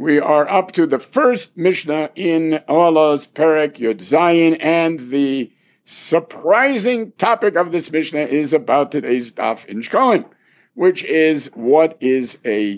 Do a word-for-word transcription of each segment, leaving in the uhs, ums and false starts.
We are up to the first Mishnah in Olos Perek Yud Zayin, and the surprising topic of this Mishnah is about today's Daf in Shkolim, which is what is a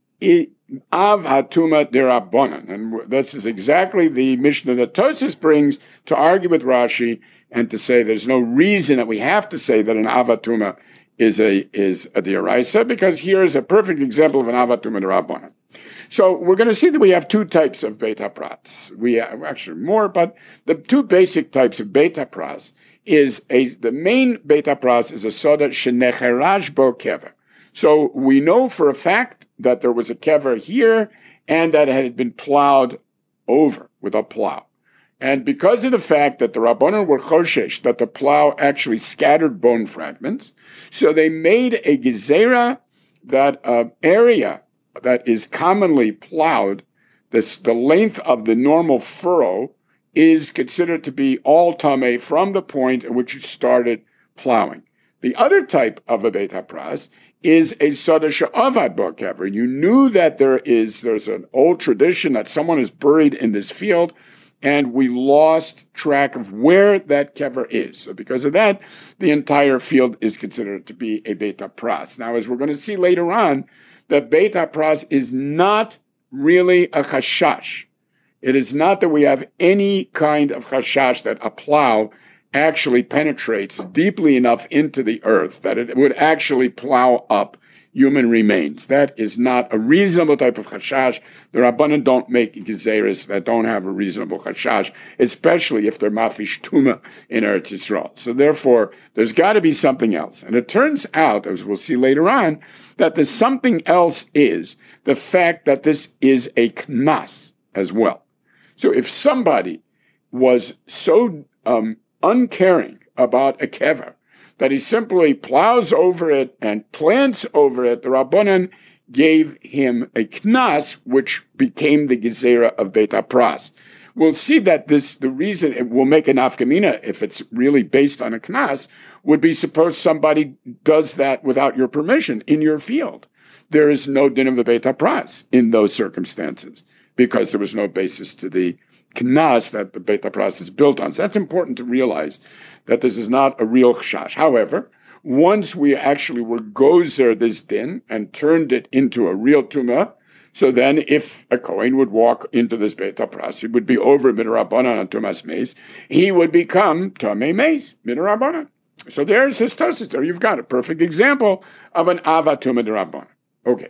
Av Hatuma Derabanan. And this is exactly the Mishnah that Tosfos brings to argue with Rashi and to say there's no reason that we have to say that an Av Hatuma is a is a D'oraisa, because here is a perfect example of an Av Hatuma Derabanan. So we're going to see that we have two types of Beit HaPras. We have actually more, but the two basic types of Beit HaPras is a, the main Beit HaPras is a soda shenecheraj bo kever. So we know for a fact that there was a kever here and that it had been plowed over with a plow. And because of the fact that the Rabbanan were choshesh, that the plow actually scattered bone fragments, so they made a gezerah that uh, area that is commonly plowed, this, the length of the normal furrow is considered to be all tameh from the point at which you started plowing. The other type of a Beit HaPras is a soda she'avad bo kever. You knew that there is, there's an old tradition that someone is buried in this field, and we lost track of where that kever is. So because of that, the entire field is considered to be a Beit HaPras. Now, as we're going to see later on, that Beit HaPras is not really a chashash. It is not that we have any kind of chashash that a plow actually penetrates deeply enough into the earth that it would actually plow up human remains. That is not a reasonable type of chashash. The Rabbanan don't make gezeres that don't have a reasonable chashash, especially if they're mafish tuma in Eretz Yisrael. So therefore, there's got to be something else. And it turns out, as we'll see later on, that the something else is the fact that this is a knas as well. So if somebody was so um, uncaring about a kever that he simply plows over it and plants over it, the Rabbanan gave him a knas, which became the gezerah of Beit HaPras. We'll see that this, the reason it will make an afkamina, if it's really based on a knas, would be suppose somebody does that without your permission in your field. There is no din of the Beit HaPras in those circumstances, because there was no basis to the knas that the Beit HaPras is built on. So that's important to realize that this is not a real chashash. However, once we actually were gozer this din and turned it into a real tumah, so then if a Kohen would walk into this Beit HaPras, he would be over midrabanan on tumas meis, he would become tamei meis, midrabanan. So there's his Tosfos. There you've got a perfect example of an av hatuma derabanan. Okay.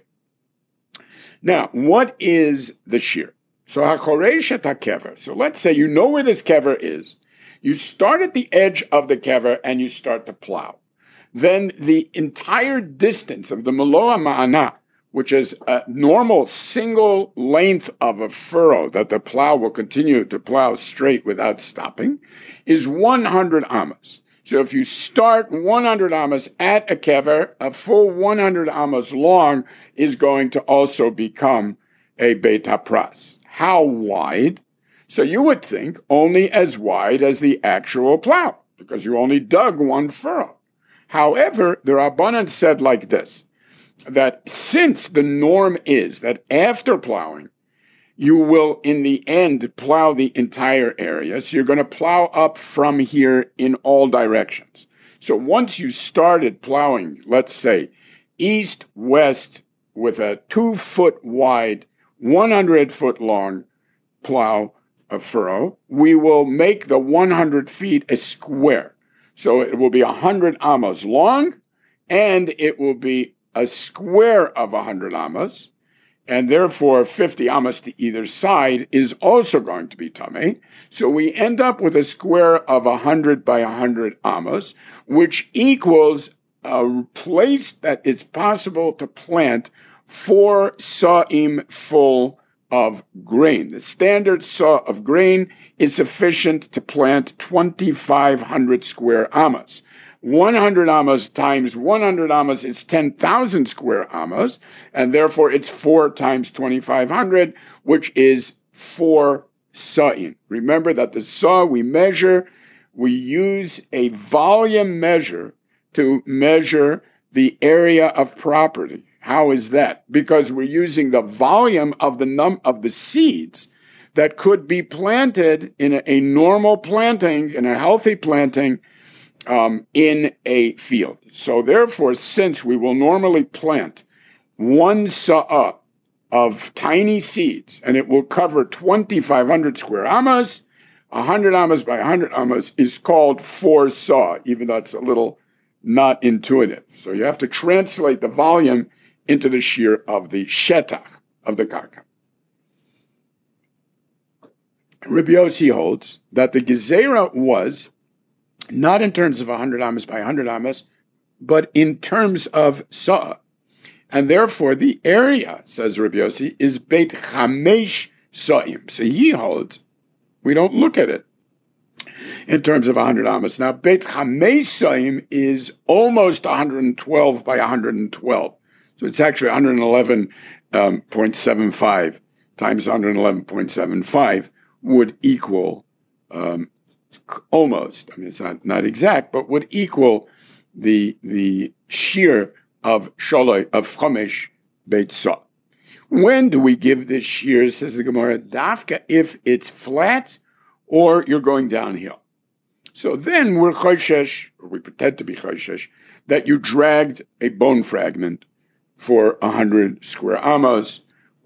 Now, what is the shear? So hachoresh et hakever. So let's say you know where this kever is. You start at the edge of the kever and you start to plow. Then the entire distance of the meloa ma'ana, which is a normal single length of a furrow that the plow will continue to plow straight without stopping, is one hundred amas. So if you start one hundred amas at a kever, a full one hundred amas long is going to also become a Beit HaPras. How wide? So you would think only as wide as the actual plow, because you only dug one furrow. However, the Rabbanan said like this, that since the norm is that after plowing, you will in the end plow the entire area, so you're going to plow up from here in all directions. So once you started plowing, let's say, east, west, with a two foot wide, one hundred foot long plow, a furrow, we will make the one hundred feet a square. So it will be one hundred amas long, and it will be a square of one hundred amas, and therefore fifty amas to either side is also going to be tameh. So we end up with a square of one hundred by one hundred amas, which equals a place that it's possible to plant four sa'im full of grain. The standard saw of grain is sufficient to plant twenty-five hundred square amas. one hundred amas times one hundred amas is ten thousand square amas, and therefore it's four times twenty-five hundred, which is four sa'im. Remember that the saw we measure, we use a volume measure to measure the area of property. How is that? Because we're using the volume of the num of the seeds that could be planted in a, a normal planting, in a healthy planting, um, in a field. So therefore, since we will normally plant one sa'ah of tiny seeds, and it will cover twenty-five hundred square amas, one hundred amas by one hundred amas is called four saw, even though it's a little not intuitive. So you have to translate the volume into the shear of the shetach, of the karka. Rabbi Yossi holds that the gezerah was not in terms of one hundred amas by one hundred amas, but in terms of saw. And therefore, the area, says Rabbi Yossi, is Beit Chamesh Sa'im. So he holds, we don't look at it in terms of one hundred amas. Now, Beit Chamesh Sa'im is almost one hundred twelve by one hundred twelve. So it's actually one hundred eleven point seven five times one hundred eleven point seven five would equal um, almost, I mean, it's not, not exact, but would equal the, the shear of Sholoi, of Chomesh Beit Sa. When do we give this shear, says the Gemara? Dafka, if it's flat or you're going downhill. So then we're choshesh, or we pretend to be choshesh, that you dragged a bone fragment for one hundred square amas,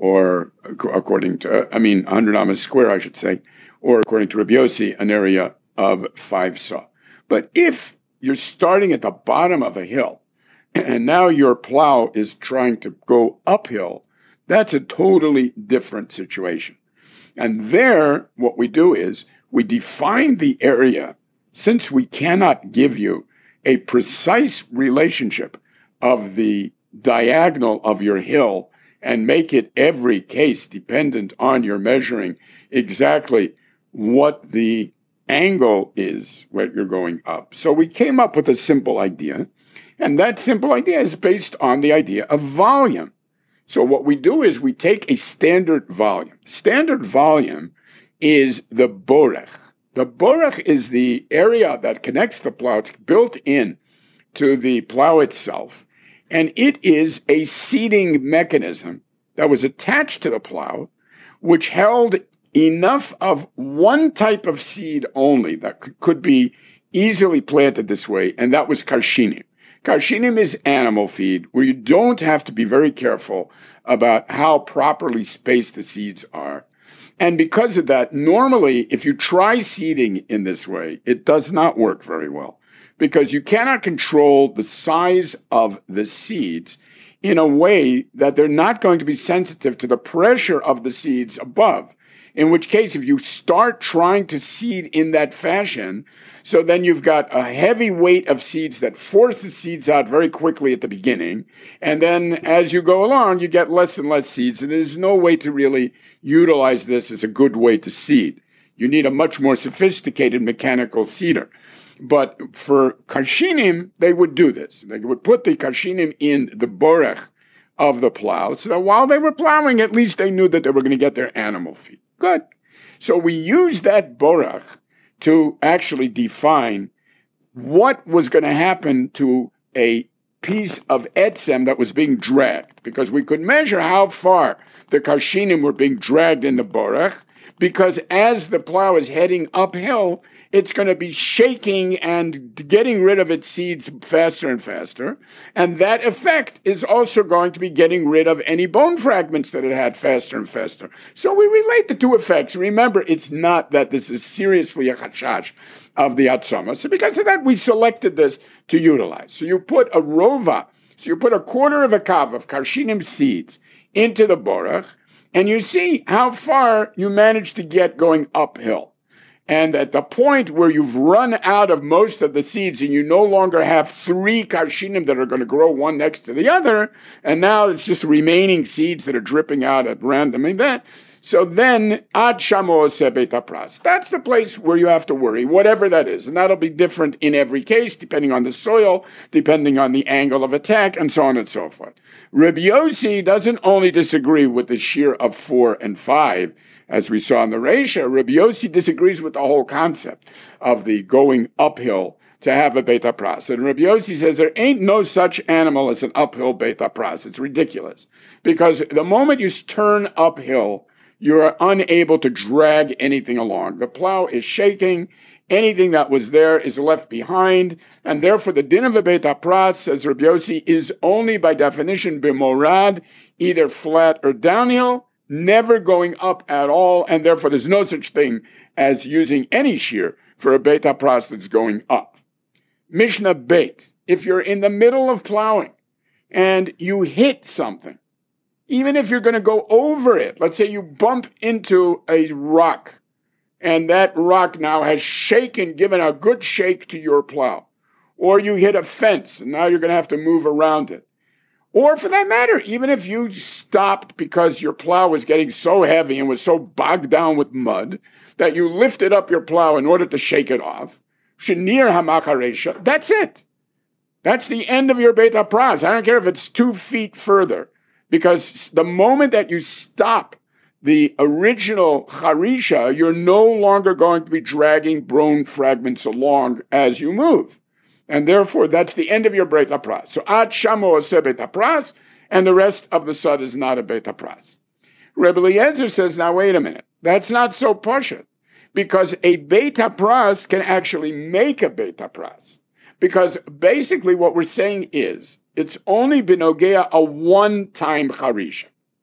or according to, I mean, one hundred amas square, I should say, or according to Rabbi Yossi, an area of five saw. But if you're starting at the bottom of a hill, and now your plow is trying to go uphill, that's a totally different situation. And there, what we do is we define the area, since we cannot give you a precise relationship of the diagonal of your hill and make it every case dependent on your measuring exactly what the angle is where you're going up. So we came up with a simple idea, and that simple idea is based on the idea of volume. So what we do is we take a standard volume. Standard volume is the borech. The borech is the area that connects the plow. It's built in to the plow itself, and it is a seeding mechanism that was attached to the plow, which held enough of one type of seed only that could, could be easily planted this way, and that was karshinim. Karshinim is animal feed, where you don't have to be very careful about how properly spaced the seeds are. And because of that, normally, if you try seeding in this way, it does not work very well, because you cannot control the size of the seeds in a way that they're not going to be sensitive to the pressure of the seeds above. In which case, if you start trying to seed in that fashion, so then you've got a heavy weight of seeds that force the seeds out very quickly at the beginning. And then as you go along, you get less and less seeds. And there's no way to really utilize this as a good way to seed. You need a much more sophisticated mechanical seeder. But for karshinim, they would do this. They would put the karshinim in the borech of the plow, so that while they were plowing, at least they knew that they were going to get their animal feed. Good. So we used that borech to actually define what was going to happen to a piece of etzem that was being dragged, because we could measure how far the karshinim were being dragged in the borech, because as the plow is heading uphill, it's going to be shaking and getting rid of its seeds faster and faster. And that effect is also going to be getting rid of any bone fragments that it had faster and faster. So we relate the two effects. Remember, it's not that this is seriously a chashash of the atzama. So because of that, we selected this to utilize. So you put a rova, so you put a quarter of a kav of karshinim seeds into the borech, and you see how far you manage to get going uphill. And at the point where you've run out of most of the seeds and you no longer have three karshinim that are going to grow one next to the other, and now it's just remaining seeds that are dripping out at random event. So then, ad shamo sebet apras. That's the place where you have to worry, whatever that is. And that'll be different in every case, depending on the soil, depending on the angle of attack, and so on and so forth. Rabbi Yossi doesn't only disagree with the shear of four and five, as we saw in the Reisha. Rabbi Yossi disagrees with the whole concept of the going uphill to have a beta pras. And Rabbi Yossi says there ain't no such animal as an uphill beta pras. It's ridiculous. Because the moment you turn uphill, you're unable to drag anything along. The plow is shaking. Anything that was there is left behind. And therefore, the din of a beta pras, says Rabbi Yossi, is only by definition b'morad, either flat or downhill, never going up at all. And therefore, there's no such thing as using any shear for a beta pras that's going up. Mishnah Beit, if you're in the middle of plowing and you hit something, even if you're going to go over it, let's say you bump into a rock and that rock now has shaken, given a good shake to your plow, or you hit a fence and now you're going to have to move around it. Or for that matter, even if you stopped because your plow was getting so heavy and was so bogged down with mud that you lifted up your plow in order to shake it off, Shenir hamacharesha, that's it. That's the end of your beta pras. I don't care if it's two feet further, because the moment that you stop the original charisha, you're no longer going to be dragging bone fragments along as you move. And therefore, that's the end of your beta pras. So ad shamo oseh beta pras, and the rest of the sud is not a beta pras. Rebbe Eliezer says, now wait a minute. That's not so pashut. Because a beta pras can actually make a beta pras. Because basically what we're saying is, it's only binogea a one-time charisha.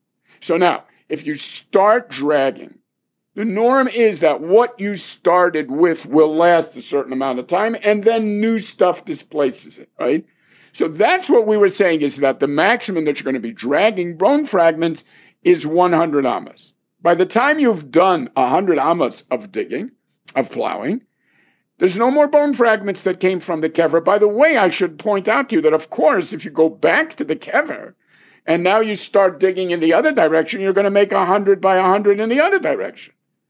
So now, if you start dragging, the norm is that what you started with will last a certain amount of time, and then new stuff displaces it, right? So that's what we were saying, is that the maximum that you're going to be dragging bone fragments is one hundred amas. By the time you've done one hundred amas of digging, of plowing, there's no more bone fragments that came from the kever. By the way, I should point out to you that, of course, if you go back to the kever, and now you start digging in the other direction, you're going to make one hundred by one hundred in the other direction.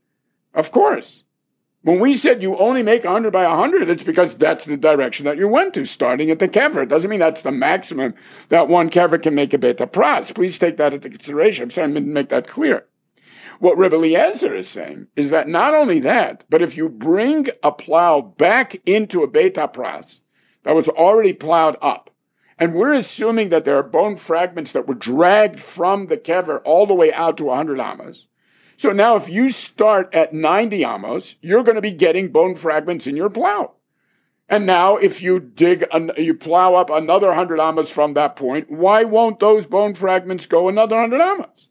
Of course. When we said you only make one hundred by one hundred, it's because that's the direction that you went to, starting at the kever. It doesn't mean that's the maximum that one kever can make a beta pras. Please take that into consideration. I'm sorry I didn't make that clear. What Rebbe Eliezer is saying is that not only that, but if you bring a plow back into a beta pras that was already plowed up, and we're assuming that there are bone fragments that were dragged from the kever all the way out to one hundred amas. So now if you start at ninety amas, you're going to be getting bone fragments in your plow. And now if you dig, you plow up another one hundred amas from that point, why won't those bone fragments go another one hundred amas?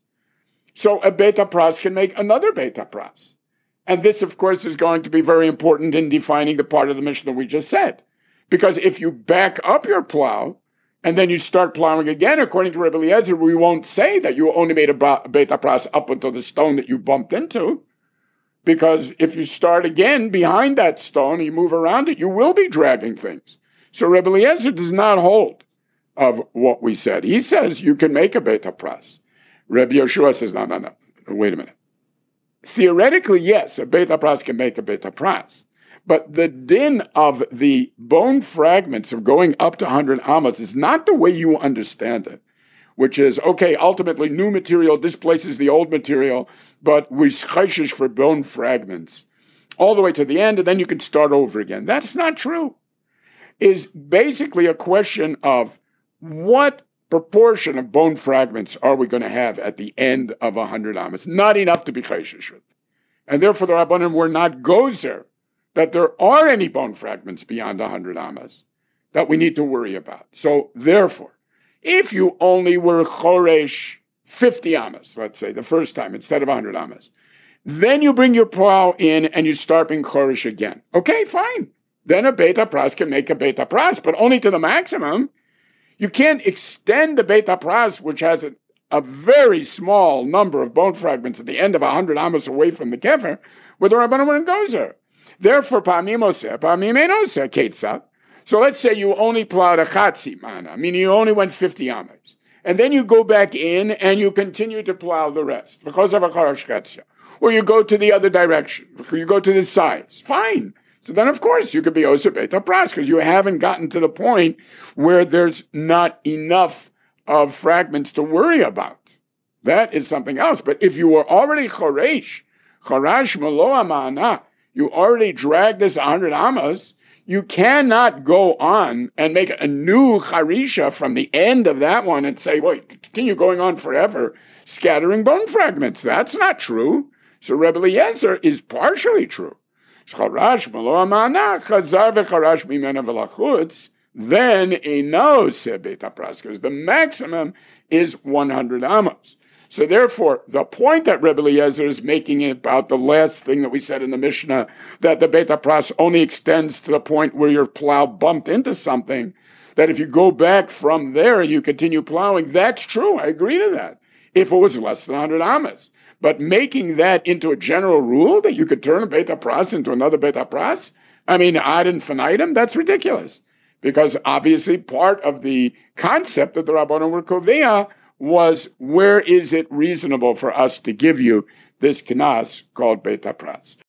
So a beta pras can make another beta pras. And this, of course, is going to be very important in defining the part of the Mishnah we just said. Because if you back up your plow, and then you start plowing again, according to Rebbe Eliezer, we won't say that you only made a beta pras up until the stone that you bumped into. Because if you start again behind that stone and you move around it, you will be dragging things. So Rebbe Eliezer does not hold of what we said. He says you can make a beta pras. Rebbe Yoshua says, no, no, no, wait a minute. Theoretically, yes, a beta pras can make a beta pras. But the din of the bone fragments of going up to one hundred amas is not the way you understand it, which is, okay, ultimately new material displaces the old material, but we chayshish for bone fragments all the way to the end, and then you can start over again. That's not true. It's basically a question of what proportion of bone fragments are we going to have at the end of one hundred amas? Not enough to be chayshish with. And therefore the Rabbanim were not gozer that there are any bone fragments beyond one hundred amas that we need to worry about. So therefore, if you only were choresh fifty amas, let's say, the first time instead of one hundred amas, then you bring your plow in and you start being choresh again. Okay, fine. Then a beta pras can make a beta pras, but only to the maximum. You can't extend the beta pras, which has a, a very small number of bone fragments at the end of one hundred amas away from the kever, where the Rabbanim goes there. Therefore, pa'amim oseh, pa'amim ein oseh, ketzad. So let's say you only plowed a chatzi mana, meaning you only went fifty amas. And then you go back in and you continue to plow the rest. Or you go to the other direction. Or you go to the sides. Fine. So then, of course, you could be oseh beta pras because you haven't gotten to the point where there's not enough of fragments to worry about. That is something else. But if you were already choresh, chorash meloa ma'ana, you already dragged this one hundred amas, you cannot go on and make a new charisha from the end of that one and say, well, you continue going on forever, scattering bone fragments. That's not true. So Rebbe Eliezer is partially true. Then a no se beit hapras, because the maximum is one hundred amos. So therefore, the point that Rebbe Eliezer is making about the last thing that we said in the Mishnah, that the beit hapras only extends to the point where your plow bumped into something, that if you go back from there and you continue plowing, that's true. I agree to that. If it was less than one hundred amos. But making that into a general rule that you could turn a beit hapras into another beit hapras, I mean, ad infinitum, that's ridiculous. Because obviously part of the concept that the Rabbanon were kovea was, where is it reasonable for us to give you this knas called beit hapras?